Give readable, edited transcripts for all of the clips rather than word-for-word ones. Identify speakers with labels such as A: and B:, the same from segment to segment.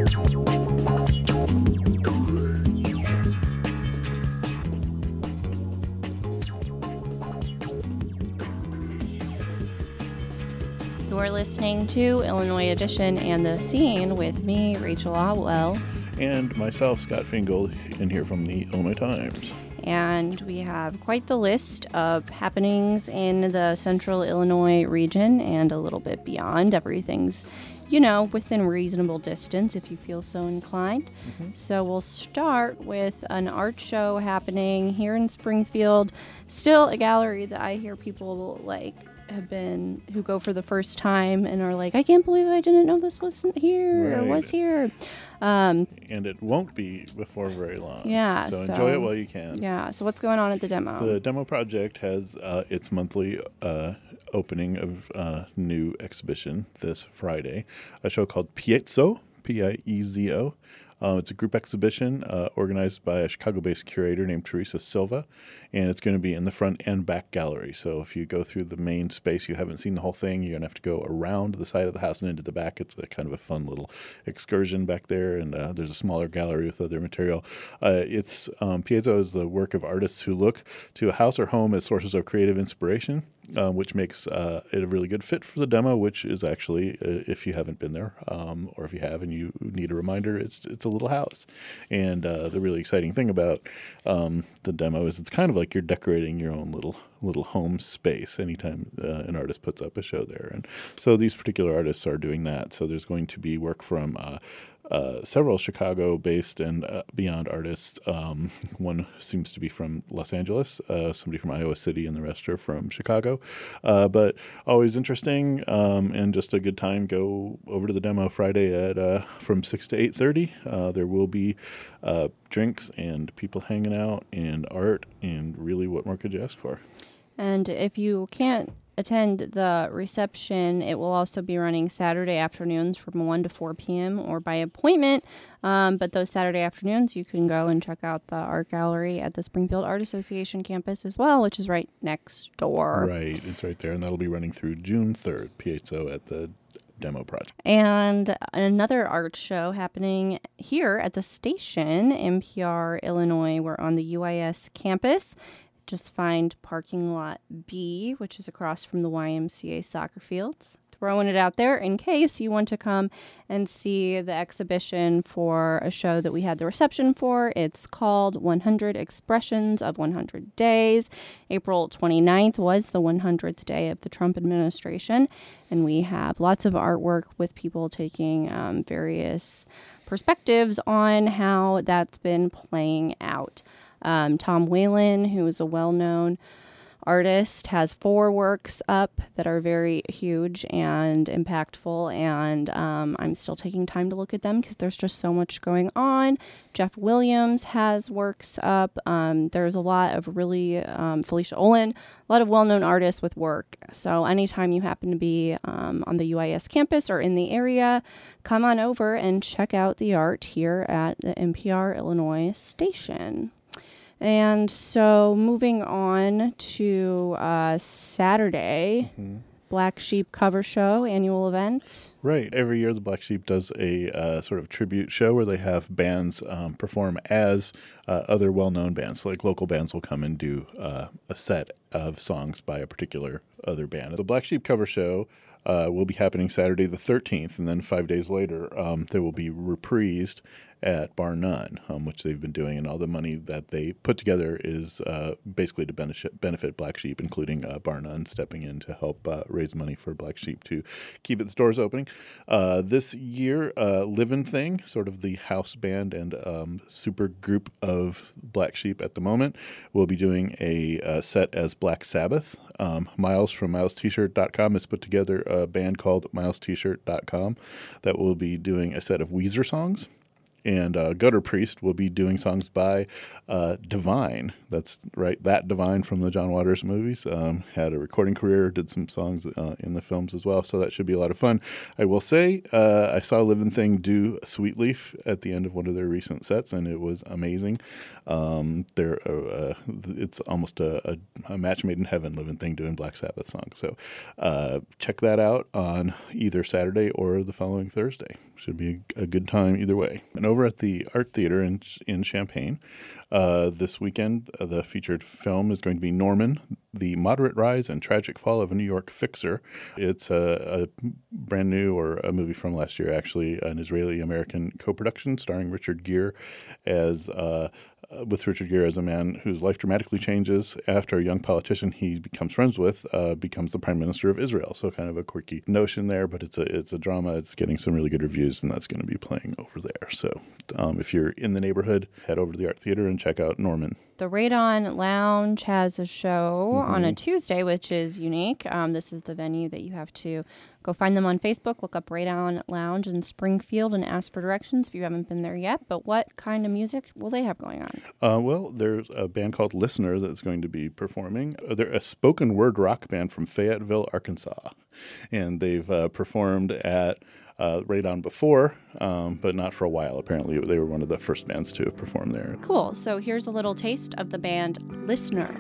A: You're listening to Illinois Edition and The Scene with me, Rachel Otwell.
B: And myself, Scott Fingal, in here from the Illinois Times.
A: And we have quite the list of happenings in the central Illinois region and a little bit beyond. Everything's, within reasonable distance if you feel so inclined. Mm-hmm. So we'll start with an art show happening here in Springfield. Still a gallery that I hear people who go for the first time and are like, I can't believe I didn't know this wasn't here or was here.
B: And it won't be before very long.
A: Yeah.
B: So enjoy it while you can.
A: Yeah. So what's going on at the demo?
B: The demo project has its monthly opening of new exhibition this Friday, a show called Piezo, Piezo. It's a group exhibition organized by a Chicago-based curator named Teresa Silva, and it's going to be in the front and back gallery. So if you go through the main space, you haven't seen the whole thing, you're going to have to go around the side of the house and into the back. It's a kind of a fun little excursion back there, and there's a smaller gallery with other material. Piezo is the work of artists who look to a house or home as sources of creative inspiration, which makes it a really good fit for the demo, which is actually, if you haven't been there, or if you have and you need a reminder, it's a little house. And the really exciting thing about the demo is it's kind of like you're decorating your own little home space anytime an artist puts up a show there. And so these particular artists are doing that. So there's going to be work from several Chicago-based and beyond artists. One seems to be from Los Angeles, somebody from Iowa City, and the rest are from Chicago. But always interesting and just a good time. Go over to the demo Friday at from 6 to 8:30. There will be drinks and people hanging out and art, and really, what more could you ask for?
A: And if you can't attend the reception, it will also be running Saturday afternoons from 1 to 4 p.m. or by appointment. But those Saturday afternoons, you can go and check out the art gallery at the Springfield Art Association campus as well, which is right next door.
B: Right, it's right there, and that'll be running through June 3rd, Piezo at the demo project.
A: And another art show happening here at the station, NPR Illinois. We're on the UIS campus. Just find parking lot B, which is across from the YMCA soccer fields. Throwing it out there in case you want to come and see the exhibition for a show that we had the reception for. It's called 100 Expressions of 100 Days. April 29th was the 100th day of the Trump administration, and we have lots of artwork with people taking various perspectives on how that's been playing out. Tom Whalen, who is a well-known artist, has 4 works up that are very huge and impactful, and I'm still taking time to look at them because there's just so much going on. Jeff Williams has works up. There's a lot of really, Felicia Olin, a lot of well-known artists with work. So anytime you happen to be on the UIS campus or in the area, come on over and check out the art here at the NPR Illinois station. And so moving on to Saturday, Black Sheep Cover Show, annual event.
B: Right. Every year the Black Sheep does a sort of tribute show where they have bands perform as other well-known bands. Like local bands will come and do a set of songs by a particular other band. The Black Sheep Cover Show will be happening Saturday the 13th, and then 5 days later they will be reprised at Bar None, which they've been doing, and all the money that they put together is basically to benefit Black Sheep, including Bar None stepping in to help raise money for Black Sheep to keep its doors opening. This year, Livin' Thing, sort of the house band and super group of Black Sheep at the moment, will be doing a set as Black Sabbath. Miles from MilesT-shirt.com has put together a band called MilesT-shirt.com that will be doing a set of Weezer songs. And Gutter Priest will be doing songs by Divine. That's right, that Divine from the John Waters movies. Had a recording career, did some songs in the films as well, so that should be a lot of fun. I will say I saw Living Thing do Sweet Leaf at the end of one of their recent sets, and it was amazing. It's almost a match made in heaven, Living Thing doing Black Sabbath songs. So check that out on either Saturday or the following Thursday. Should be a good time either way. And over at the Art Theater in Champaign, this weekend, the featured film is going to be Norman, The Moderate Rise and Tragic Fall of a New York Fixer. It's a brand new, or a movie from last year, actually, an Israeli-American co-production starring Richard Gere with Richard Gere as a man whose life dramatically changes after a young politician he becomes friends with becomes the Prime Minister of Israel. So kind of a quirky notion there, but it's a drama. It's getting some really good reviews, and that's going to be playing over there. So if you're in the neighborhood, head over to the Art Theater and check out Norman.
A: The Radon Lounge has a show on a Tuesday, which is unique. This is the venue that you have to go find them on Facebook, look up Radon Lounge in Springfield, and ask for directions if you haven't been there yet. But what kind of music will they have going on?
B: Well, there's a band called Listener that's going to be performing. They're a spoken word rock band from Fayetteville, Arkansas. And they've performed at Radon before, but not for a while. Apparently, they were one of the first bands to perform there.
A: Cool. So here's a little taste of the band Listener.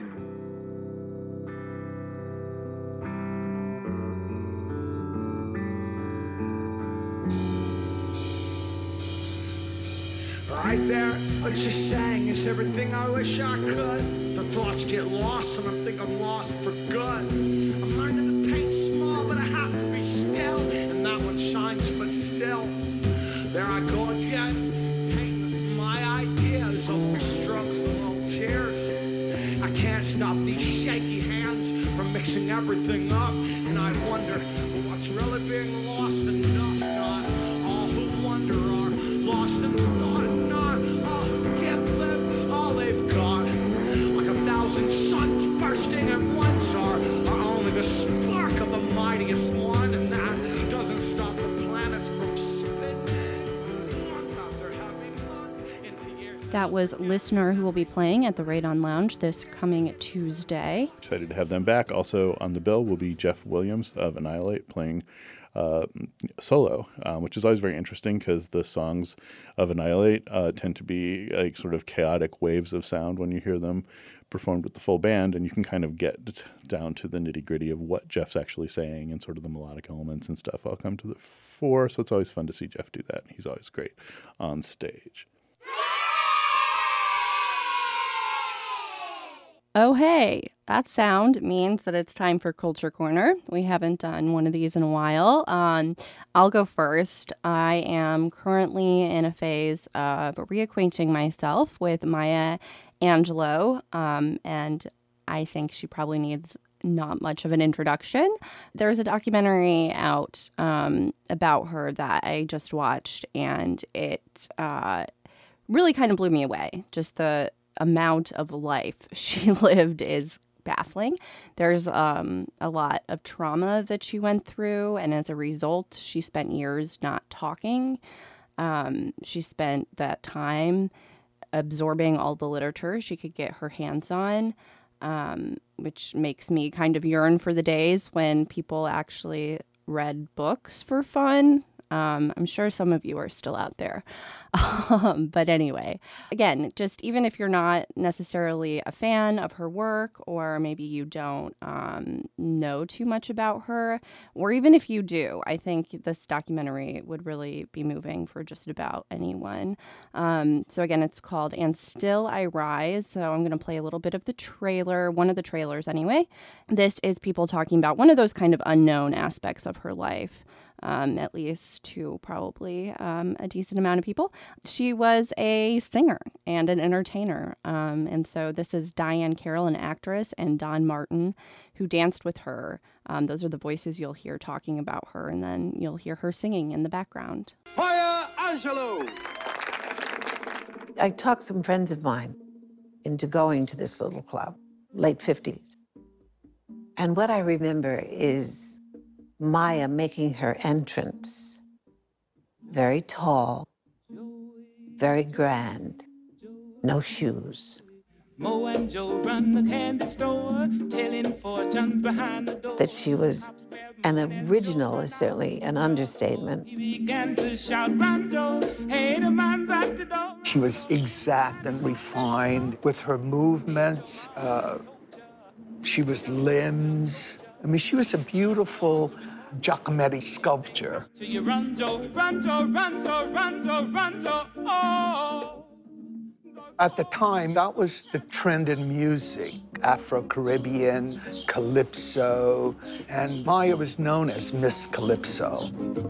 C: Right there, what you're saying is everything I wish I could. The thoughts get lost and I think I'm lost for good. I'm learning to paint small, but I have to be still. And that one shines, but still. There I go again, painting with my ideas, over strokes and little tears. I can't stop these shaky hands from mixing everything up. And I wonder, well, what's really being lost enough? Not all who wonder are lost in thought. Suns bursting at once are only the spark of the mightiest one, and that doesn't stop the planets from spinning month after having month into years.
A: That was Listener, who will be playing at the Radon Lounge this coming Tuesday.
B: Excited to have them back. Also on the bill will be Jeff Williams of Annihilate playing solo, which is always very interesting because the songs of Annihilate tend to be like sort of chaotic waves of sound when you hear them performed with the full band, and you can kind of get down to the nitty-gritty of what Jeff's actually saying and sort of the melodic elements and stuff all come to the fore. So it's always fun to see Jeff do that. He's always great on stage.
A: Oh, hey, that sound means that it's time for Culture Corner. We haven't done one of these in a while. I'll go first. I am currently in a phase of reacquainting myself with Maya Angelou, and I think she probably needs not much of an introduction. There's a documentary out about her that I just watched, and it really kind of blew me away. Just the amount of life she lived is baffling. There's a lot of trauma that she went through, and as a result, she spent years not talking. She spent that time absorbing all the literature she could get her hands on, which makes me kind of yearn for the days when people actually read books for fun. I'm sure some of you are still out there. But anyway, again, just even if you're not necessarily a fan of her work, or maybe you don't know too much about her, or even if you do, I think this documentary would really be moving for just about anyone. So again, it's called And Still I Rise. So I'm going to play a little bit of the trailer, one of the trailers anyway. This is people talking about one of those kind of unknown aspects of her life. At least to probably a decent amount of people. She was a singer and an entertainer. And so this is Diane Carroll, an actress, and Don Martin, who danced with her. Those are the voices you'll hear talking about her, and then you'll hear her singing in the background.
D: Maya Angelou!
E: I talked some friends of mine into going to this little club, late 50s. And what I remember is Maya making her entrance, very tall, very grand, no shoes.
F: Mo and Joe run the candy store, telling fortunes behind the door.
E: That she was an original is certainly an understatement.
F: He began to shout, "Run, Joe! Hey, the man's at the door."
G: She was exact and refined with her movements. She was limbs. I mean, she was a beautiful Giacometti sculpture.
F: So you run, Joe, run, Joe, run, Joe, run, Joe, run, Joe. Oh.
G: At the time, that was the trend in music, Afro-Caribbean, Calypso, and Maya was known as Miss Calypso.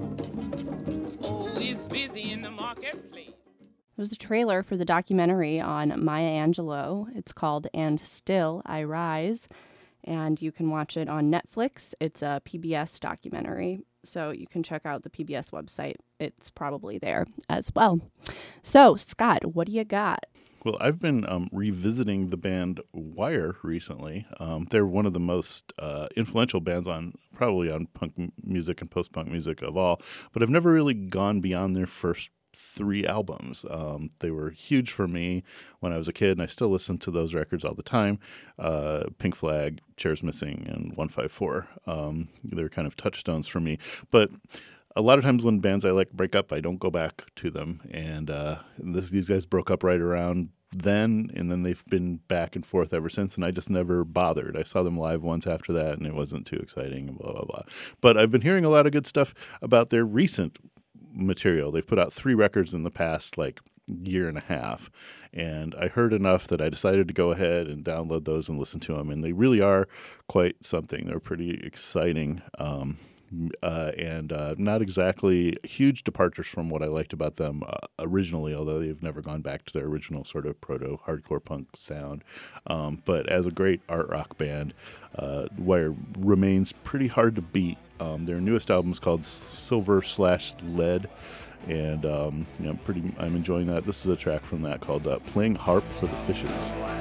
F: Oh, it's busy in the marketplace.
A: There was a trailer for the documentary on Maya Angelou. It's called And Still I Rise, and you can watch it on Netflix. It's a PBS documentary, so you can check out the PBS website. It's probably there as well. So, Scott, what do you got?
B: Well, I've been revisiting the band Wire recently. They're one of the most influential bands probably on punk music and post-punk music of all, but I've never really gone beyond their first 3 albums. They were huge for me when I was a kid, and I still listen to those records all the time. Pink Flag, Chairs Missing, and 154. They're kind of touchstones for me. But a lot of times when bands I like break up, I don't go back to them. And these guys broke up right around then, and then they've been back and forth ever since, and I just never bothered. I saw them live once after that, and it wasn't too exciting, and blah, blah, blah. But I've been hearing a lot of good stuff about their recent material. They've put out 3 records in the past, year and a half, and I heard enough that I decided to go ahead and download those and listen to them, and they really are quite something. They're pretty exciting. And not exactly huge departures from what I liked about them originally, although they've never gone back to their original sort of proto-hardcore punk sound. But as a great art rock band, Wire remains pretty hard to beat. Their newest album is called Silver/Lead, and I'm enjoying that. This is a track from that called Playing Harp for the Fishes.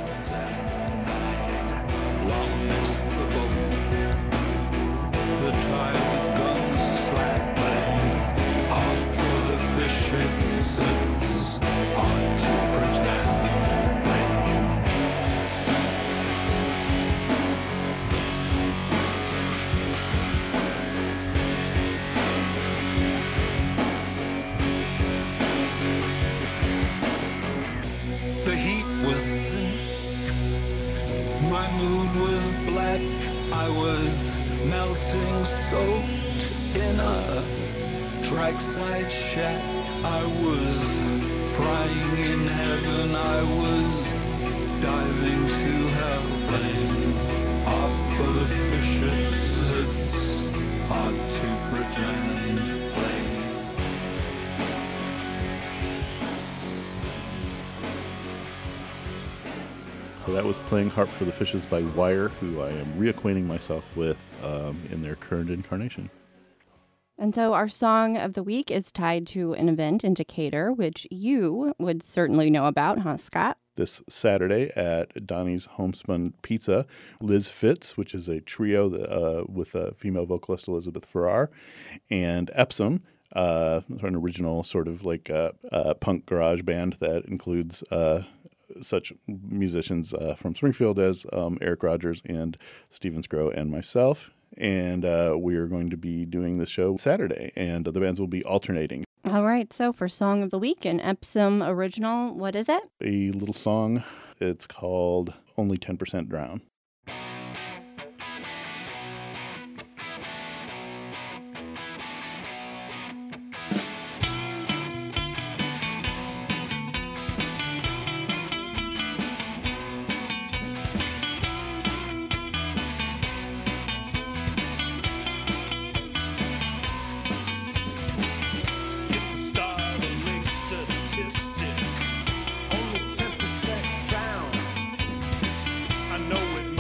F: Soaked in a trackside shack, I was frying in heaven, I was diving to hell, playing harp for the fishes. It's hard to pretend.
B: So that was Playing Harp for the Fishes by Wire, who I am reacquainting myself with in their current incarnation.
A: And so our song of the week is tied to an event in Decatur, which you would certainly know about, huh, Scott?
B: This Saturday at Donnie's Homespun Pizza, Liz Fitz, which is a trio with female vocalist Elizabeth Farrar, and Epsom, an original sort of punk garage band that includes such musicians from Springfield as Eric Rogers and Steven Scrow and myself. And we are going to be doing this show Saturday, and the bands will be alternating.
A: All right, so for Song of the Week, an Epsom original, what is it?
B: A little song. It's called Only 10% Drown.
C: Know it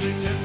C: little